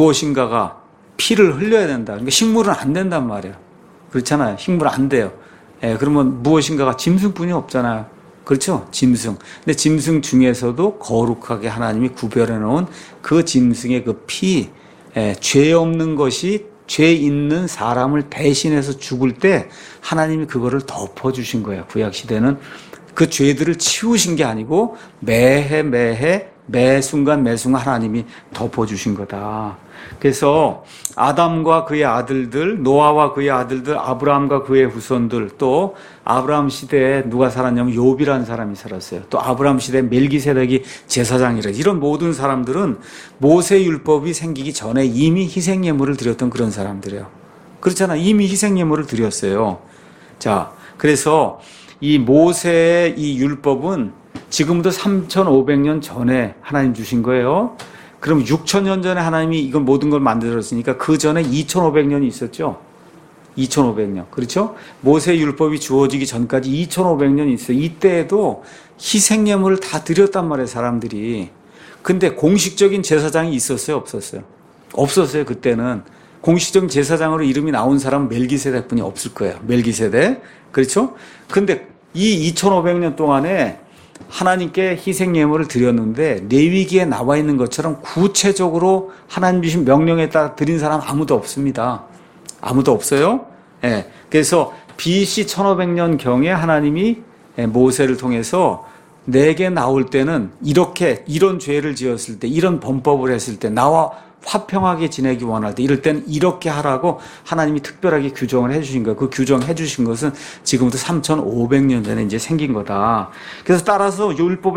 무엇인가가 피를 흘려야 된다. 그러니까 식물은 안 된단 말이에요. 그렇잖아요. 식물 안 돼요. 그러면 무엇인가가 짐승뿐이 없잖아요. 그렇죠? 짐승. 근데 짐승 중에서도 거룩하게 하나님이 구별해 놓은 그 짐승의 그 피, 죄 없는 것이 죄 있는 사람을 대신해서 죽을 때 하나님이 그거를 덮어주신 거예요. 구약시대는 그 죄들을 치우신 게 아니고 매해 매 순간 하나님이 덮어주신 거다. 그래서 아담과 그의 아들들, 노아와 그의 아들들, 아브라함과 그의 후손들, 또 아브라함 시대에 누가 살았냐면 욥이라는 사람이 살았어요. 또 아브라함 시대에 멜기세덱이 제사장이라. 이런 모든 사람들은 모세율법이 생기기 전에 이미 희생예물을 드렸던 그런 사람들이에요. 그렇잖아. 이미 희생예물을 드렸어요. 자, 그래서 이 모세의 이 율법은 지금부터 3,500년 전에 하나님 주신 거예요. 그럼 6,000년 전에 하나님이 이건 모든 걸 만들었으니까 그 전에 2,500년이 있었죠. 2,500년. 그렇죠? 모세 율법이 주어지기 전까지 2,500년이 있어요. 이때에도 희생예물을 다 드렸단 말이에요, 사람들이. 근데 공식적인 제사장이 있었어요, 없었어요? 없었어요, 그때는. 공식적인 제사장으로 이름이 나온 사람은 멜기세덱 분이 없을 거예요. 멜기세덱. 그렇죠? 근데 이 2,500년 동안에 하나님께 희생예물을 드렸는데 레위기에 나와 있는 것처럼 구체적으로 하나님 주신 명령에 따라 드린 사람 아무도 없습니다. 아무도 없어요. 예. 그래서 BC 1500년 경에 하나님이 모세를 통해서 내게 나올 때는 이렇게 이런 죄를 지었을 때 이런 범법을 했을 때 나와 화평하게 지내기 원할 때 이럴 때는 이렇게 하라고 하나님이 특별하게 규정을 해주신 거예요. 그 규정해 주신 것은 지금부터 3,500년 전에 이제 생긴 거다. 그래서 따라서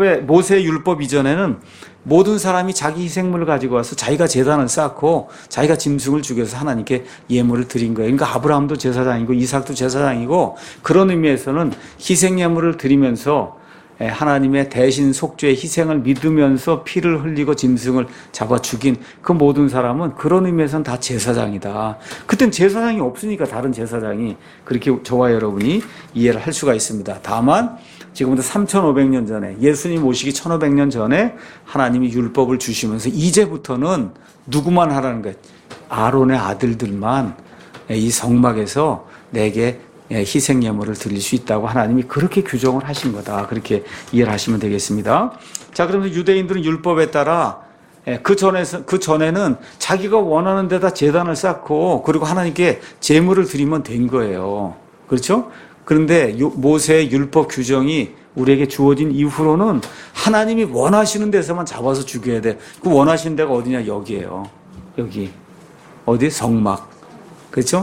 모세 율법 이전에는 모든 사람이 자기 희생물을 가지고 와서 자기가 제단을 쌓고 자기가 짐승을 죽여서 하나님께 예물을 드린 거예요. 그러니까 아브라함도 제사장이고 이삭도 제사장이고 그런 의미에서는 희생예물을 드리면서 하나님의 대신 속죄의 희생을 믿으면서 피를 흘리고 짐승을 잡아 죽인 그 모든 사람은 그런 의미에서는 다 제사장이다. 그땐 제사장이 없으니까 다른 제사장이 그렇게 저와 여러분이 이해를 할 수가 있습니다. 다만 지금부터 3,500년 전에 예수님 오시기 1,500년 전에 하나님이 율법을 주시면서 이제부터는 누구만 하라는 거예요. 아론의 아들들만 이 성막에서 내게 희생예물을 드릴 수 있다고 하나님이 그렇게 규정을 하신 거다. 그렇게 이해를 하시면 되겠습니다. 자, 그러면 유대인들은 율법에 따라 그 전에는 자기가 원하는 데다 제단을 쌓고 그리고 하나님께 제물을 드리면 된 거예요. 그렇죠? 그런데 모세의 율법 규정이 우리에게 주어진 이후로는 하나님이 원하시는 데서만 잡아서 죽여야 돼. 그 원하시는 데가 어디냐? 여기예요. 여기. 어디? 성막. 그렇죠?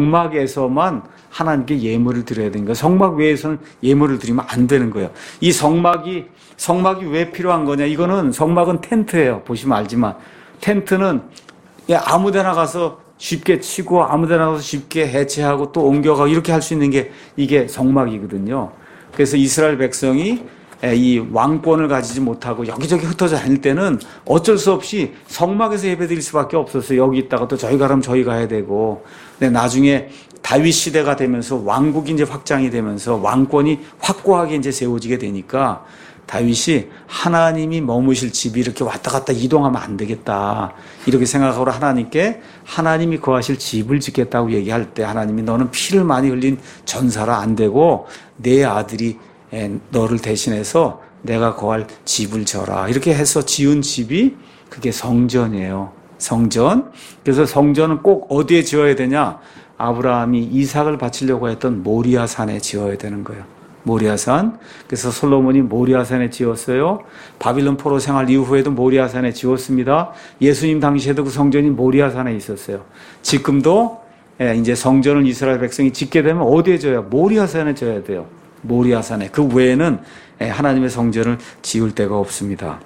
성막에서만 하나님께 예물을 드려야 되는 거예요. 성막 외에서는 예물을 드리면 안 되는 거예요. 이 성막이 왜 필요한 거냐? 이거는 성막은 텐트예요. 보시면 알지만 텐트는 아무 데나 가서 쉽게 치고 아무 데나 가서 쉽게 해체하고 또 옮겨가고 이렇게 할 수 있는 게 이게 성막이거든요. 그래서 이스라엘 백성이 이 왕권을 가지지 못하고 여기저기 흩어져 다닐 때는 어쩔 수 없이 성막에서 예배드릴 수밖에 없었어요. 여기 있다가 또 저희 가라면 저희 가야 되고. 근데 나중에 다윗 시대가 되면서 왕국이 이제 확장이 되면서 왕권이 확고하게 이제 세워지게 되니까 다윗이 하나님이 머무실 집이 이렇게 왔다 갔다 이동하면 안 되겠다. 이렇게 생각하고 하나님께 하나님이 거하실 집을 짓겠다고 얘기할 때 하나님이 너는 피를 많이 흘린 전사라 안 되고 내 아들이 너를 대신해서 내가 거할 집을 져라. 이렇게 해서 지은 집이 그게 성전이에요. 성전. 그래서 성전은 꼭 어디에 지어야 되냐? 아브라함이 이삭을 바치려고 했던 모리아산에 지어야 되는 거예요. 모리아산. 그래서 솔로몬이 모리아산에 지었어요. 바빌론 포로 생활 이후에도 모리아산에 지었습니다. 예수님 당시에도 그 성전이 모리아산에 있었어요. 지금도 이제 성전을 이스라엘 백성이 짓게 되면 어디에 져야? 모리아산에 져야 돼요. 모리아산에. 그 외에는 하나님의 성전을 지을 데가 없습니다.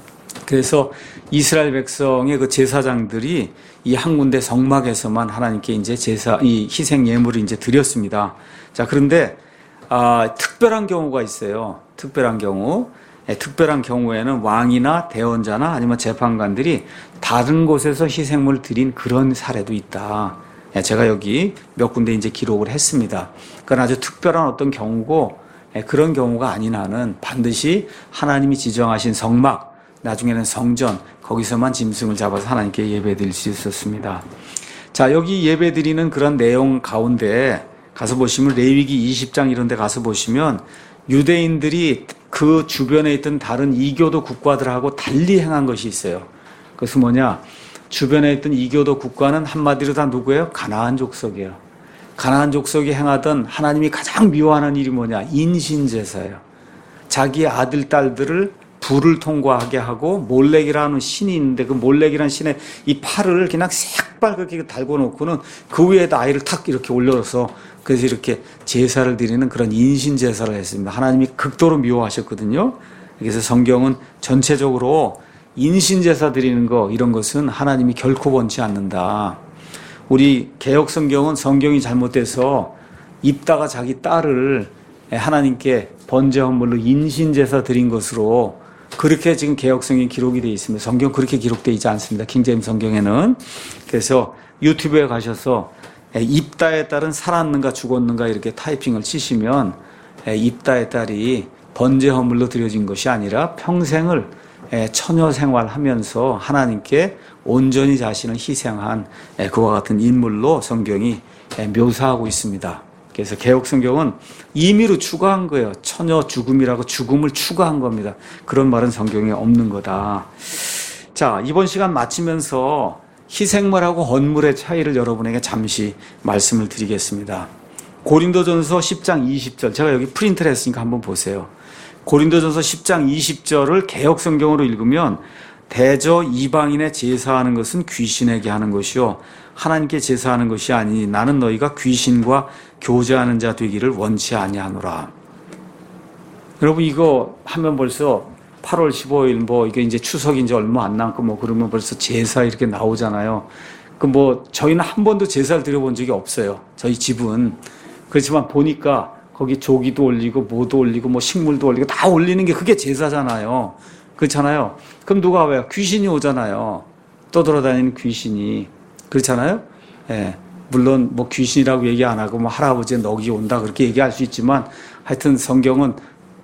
그래서 이스라엘 백성의 그 제사장들이 이 한 군데 성막에서만 하나님께 이제 이 희생 예물을 이제 드렸습니다. 자, 그런데 특별한 경우가 있어요. 특별한 경우에는 왕이나 대원자나 아니면 재판관들이 다른 곳에서 희생물을 드린 그런 사례도 있다. 제가 여기 몇 군데 이제 기록을 했습니다. 그건 아주 특별한 어떤 경우고 그런 경우가 아닌 한은 반드시 하나님이 지정하신 성막, 나중에는 성전, 거기서만 짐승을 잡아서 하나님께 예배드릴 수 있었습니다. 자, 여기 예배드리는 그런 내용 가운데 가서 보시면 레위기 20장 이런 데 가서 보시면 유대인들이 그 주변에 있던 다른 이교도 국가들하고 달리 행한 것이 있어요. 그것은 뭐냐? 주변에 있던 이교도 국가는 한마디로 다 누구예요? 가나안 족속이에요. 가나안 족속이 행하던 하나님이 가장 미워하는 일이 뭐냐? 인신제사예요. 자기의 아들, 딸들을 불을 통과하게 하고 몰렉이라는 신이 있는데 그 몰렉이라는 신의 이 팔을 그냥 새빨갛게 달고 놓고는 그 위에다 아이를 탁 이렇게 올려서 그래서 이렇게 제사를 드리는 그런 인신제사를 했습니다. 하나님이 극도로 미워하셨거든요. 그래서 성경은 전체적으로 인신제사 드리는 거 이런 것은 하나님이 결코 원치 않는다. 우리 개혁 성경은 성경이 잘못돼서 입다가 자기 딸을 하나님께 번제 헌물로 인신제사 드린 것으로 그렇게 지금 개혁 성경이 기록이 되어 있습니다. 성경 그렇게 기록되어 있지 않습니다. 킹제임스 성경에는. 그래서 유튜브에 가셔서 입다의 딸은 살았는가 죽었는가 이렇게 타이핑을 치시면 입다의 딸이 번제 헌물로 드려진 것이 아니라 평생을 처녀 생활하면서 하나님께 온전히 자신을 희생한 그와 같은 인물로 성경이 묘사하고 있습니다. 그래서 개혁 성경은 임의로 추가한 거예요. 처녀 죽음이라고 죽음을 추가한 겁니다. 그런 말은 성경에 없는 거다. 자, 이번 시간 마치면서 희생물하고 헌물의 차이를 여러분에게 잠시 말씀을 드리겠습니다. 고린도전서 10장 20절 제가 여기 프린트를 했으니까 한번 보세요. 고린도전서 10장 20절을 개혁 성경으로 읽으면 대저 이방인의 제사하는 것은 귀신에게 하는 것이요 하나님께 제사하는 것이 아니니 나는 너희가 귀신과 교제하는 자 되기를 원치 아니하노라. 여러분 이거 하면 벌써 8월 15일 뭐 이게 이제 추석이 이제 얼마 안 남고 뭐 그러면 벌써 제사 이렇게 나오잖아요. 그 뭐 저희는 한 번도 제사를 드려본 적이 없어요. 저희 집은. 그렇지만 보니까 거기 조기도 올리고 뭐도 올리고 뭐 식물도 올리고 다 올리는 게 그게 제사잖아요. 그렇잖아요. 그럼 누가 와요? 귀신이 오잖아요. 떠돌아다니는 귀신이. 그렇잖아요. 예. 물론 뭐 귀신이라고 얘기 안 하고 뭐 할아버지의 넋이 온다 그렇게 얘기할 수 있지만 하여튼 성경은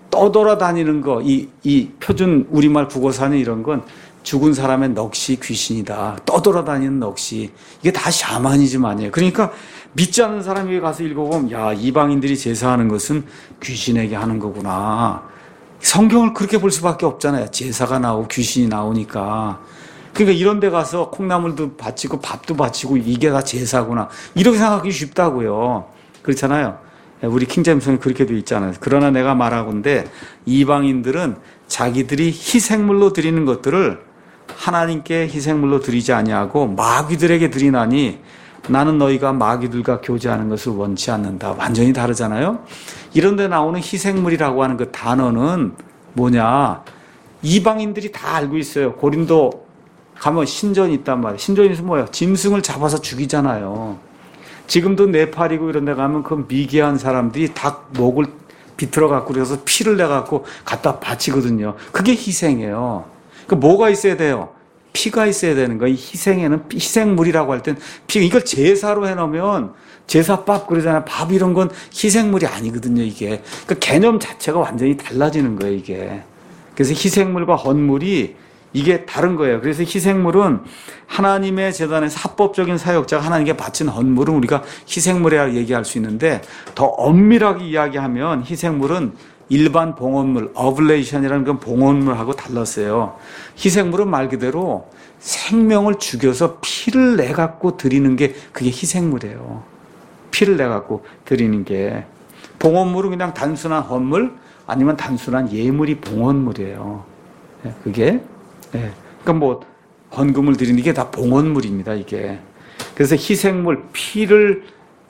떠돌아다니는 거, 이 표준 우리말 국어사는 이런 건 죽은 사람의 넋이 귀신이다. 떠돌아다니는 넋이. 이게 다 샤머니즘 아니에요. 그러니까 믿지 않는 사람이 가서 읽어보면 야, 이방인들이 제사하는 것은 귀신에게 하는 거구나. 성경을 그렇게 볼 수밖에 없잖아요. 제사가 나오고 귀신이 나오니까. 그러니까 이런 데 가서 콩나물도 바치고 밥도 바치고 이게 다 제사구나. 이렇게 생각하기 쉽다고요. 그렇잖아요. 우리 킹제임스는 그렇게 되어 있잖아요. 그러나 내가 말하건대 이방인들은 자기들이 희생물로 드리는 것들을 하나님께 희생물로 드리지 아니하고 마귀들에게 드리나니 나는 너희가 마귀들과 교제하는 것을 원치 않는다. 완전히 다르잖아요. 이런 데 나오는 희생물이라고 하는 그 단어는 뭐냐. 이방인들이 다 알고 있어요. 고린도 가면 신전이 있단 말이에요. 신전에서 뭐예요? 짐승을 잡아서 죽이잖아요. 지금도 네팔이고 이런 데 가면 그 미개한 사람들이 닭 목을 비틀어 갖고 그래서 피를 내 갖고 갖다 바치거든요. 그게 희생이에요. 그 뭐가 있어야 돼요? 피가 있어야 되는 거예요. 이 희생에는 희생물이라고 할 땐 피, 이걸 제사로 해놓으면 제사밥 그러잖아요. 밥 이런 건 희생물이 아니거든요, 이게. 그 개념 자체가 완전히 달라지는 거예요, 이게. 그래서 희생물과 헌물이 이게 다른 거예요. 그래서 희생물은 하나님의 제단에서 합법적인 사역자가 하나님께 바친 헌물은 우리가 희생물이라고 얘기할 수 있는데 더 엄밀하게 이야기하면 희생물은 일반 봉헌물, 어블레이션이라는 그 봉헌물하고 달랐어요. 희생물은 말 그대로 생명을 죽여서 피를 내갖고 드리는 게 그게 희생물이에요. 피를 내갖고 드리는 게. 봉헌물은 그냥 단순한 헌물 아니면 단순한 예물이 봉헌물이에요. 그게. 그러니까 뭐 헌금을 드리는 게 다 봉헌물입니다, 이게. 그래서 희생물, 피를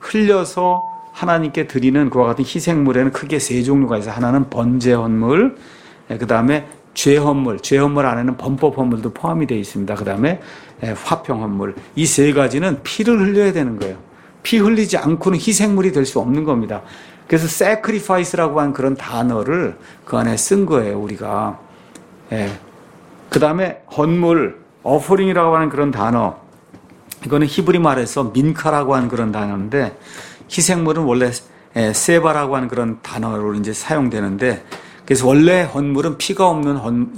흘려서 하나님께 드리는 그와 같은 희생물에는 크게 세 종류가 있어요. 하나는 번제 헌물, 그 다음에 죄 헌물, 죄 헌물 안에는 범법 헌물도 포함이 되어 있습니다. 그 다음에 화평 헌물. 이 세 가지는 피를 흘려야 되는 거예요. 피 흘리지 않고는 희생물이 될 수 없는 겁니다. 그래서 sacrifice라고 하는 그런 단어를 그 안에 쓴 거예요, 우리가. 그 다음에 헌물, 어퍼링이라고 하는 그런 단어. 이거는 히브리 말에서 민카라고 하는 그런 단어인데 희생물은 원래 세바라고 하는 그런 단어로 이제 사용되는데 그래서 원래 헌물은 피가 없는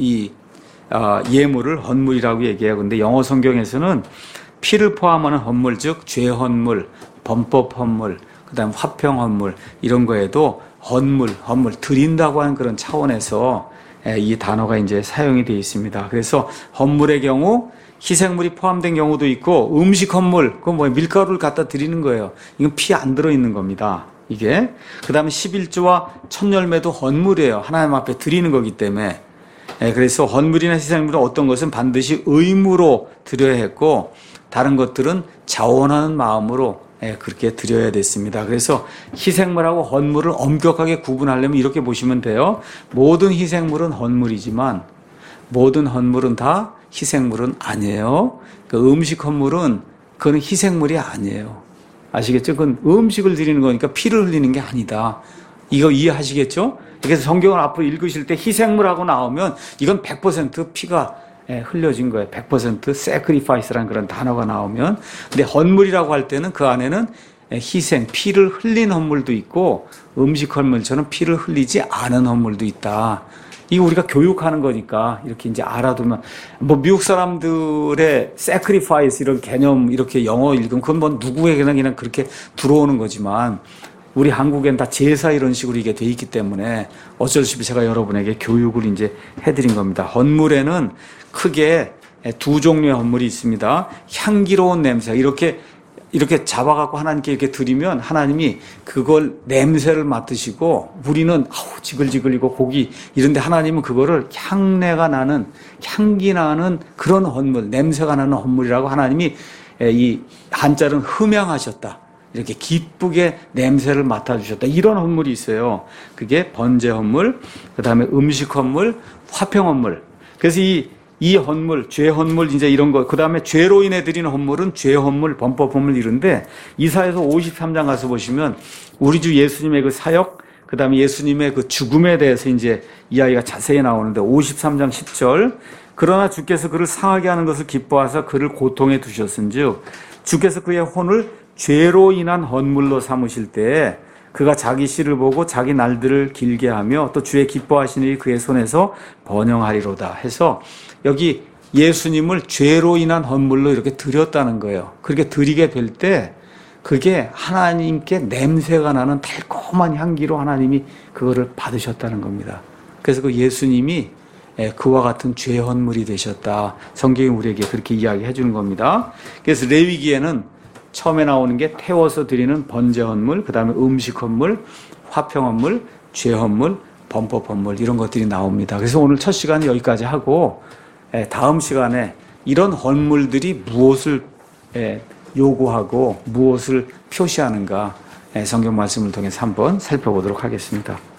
예물을 헌물이라고 얘기해요. 근데 영어 성경에서는 피를 포함하는 헌물, 즉 죄 헌물, 범법 헌물, 그다음 화평 헌물 이런 거에도 헌물 드린다고 하는 그런 차원에서 이 단어가 이제 사용이 되어 있습니다. 그래서 헌물의 경우 희생물이 포함된 경우도 있고 음식 헌물 그건 뭐 밀가루를 갖다 드리는 거예요. 이건 피 안 들어 있는 겁니다. 이게 그다음에 11조와 첫 열매도 헌물이에요. 하나님 앞에 드리는 거기 때문에 그래서 헌물이나 희생물은 어떤 것은 반드시 의무로 드려야 했고 다른 것들은 자원하는 마음으로 그렇게 드려야 됐습니다. 그래서 희생물하고 헌물을 엄격하게 구분하려면 이렇게 보시면 돼요. 모든 희생물은 헌물이지만 모든 헌물은 다 희생물은 아니에요. 그 음식 헌물은 그건 희생물이 아니에요. 아시겠죠? 그건 음식을 드리는 거니까 피를 흘리는 게 아니다. 이거 이해하시겠죠? 그래서 성경을 앞으로 읽으실 때 희생물하고 나오면 이건 100% 피가 흘려진 거예요. 100% sacrifice라는 그런 단어가 나오면. 근데 헌물이라고 할 때는 그 안에는 희생, 피를 흘린 헌물도 있고 음식 헌물처럼 피를 흘리지 않은 헌물도 있다. 이거 우리가 교육하는 거니까 이렇게 이제 알아두면 뭐 미국 사람들의 sacrifice 이런 개념 이렇게 영어 읽으면 그건 뭐 누구에게나 그냥 그렇게 들어오는 거지만 우리 한국엔 다 제사 이런 식으로 이게 돼 있기 때문에 어쩔 수 없이 제가 여러분에게 교육을 이제 해드린 겁니다. 헌물에는 크게 두 종류의 헌물이 있습니다. 향기로운 냄새 이렇게 잡아갖고 하나님께 이렇게 드리면 하나님이 그걸 냄새를 맡으시고 우리는 지글지글이고 고기 이런데 하나님은 그거를 향내가 나는 향기 나는 그런 헌물 냄새가 나는 헌물이라고 하나님이 이 한자는 흠양하셨다. 이렇게 기쁘게 냄새를 맡아주셨다. 이런 헌물이 있어요. 그게 번제 헌물, 그 다음에 음식 헌물, 화평 헌물. 그래서 이 헌물, 죄 헌물, 이제 이런 거, 그 다음에 죄로 인해 드리는 헌물은 죄 헌물, 범법 헌물 이런데, 이사야서 53장 가서 보시면, 우리 주 예수님의 그 사역, 그 다음에 예수님의 그 죽음에 대해서 이제 이야기가 자세히 나오는데, 53장 10절, 그러나 주께서 그를 상하게 하는 것을 기뻐하사 그를 고통에 두셨은 즉, 주께서 그의 혼을 죄로 인한 헌물로 삼으실 때에 그가 자기 씨를 보고 자기 날들을 길게 하며 또 주의 기뻐하시는 일이 그의 손에서 번영하리로다 해서 여기 예수님을 죄로 인한 헌물로 이렇게 드렸다는 거예요. 그렇게 드리게 될 때 그게 하나님께 냄새가 나는 달콤한 향기로 하나님이 그거를 받으셨다는 겁니다. 그래서 그 예수님이 그와 같은 죄 헌물이 되셨다. 성경이 우리에게 그렇게 이야기해 주는 겁니다. 그래서 레위기에는 처음에 나오는 게 태워서 드리는 번제 헌물, 그 다음에 음식 헌물, 화평 헌물, 죄 헌물, 범법 헌물 이런 것들이 나옵니다. 그래서 오늘 첫 시간은 여기까지 하고 다음 시간에 이런 헌물들이 무엇을 요구하고 무엇을 표시하는가 성경 말씀을 통해서 한번 살펴보도록 하겠습니다.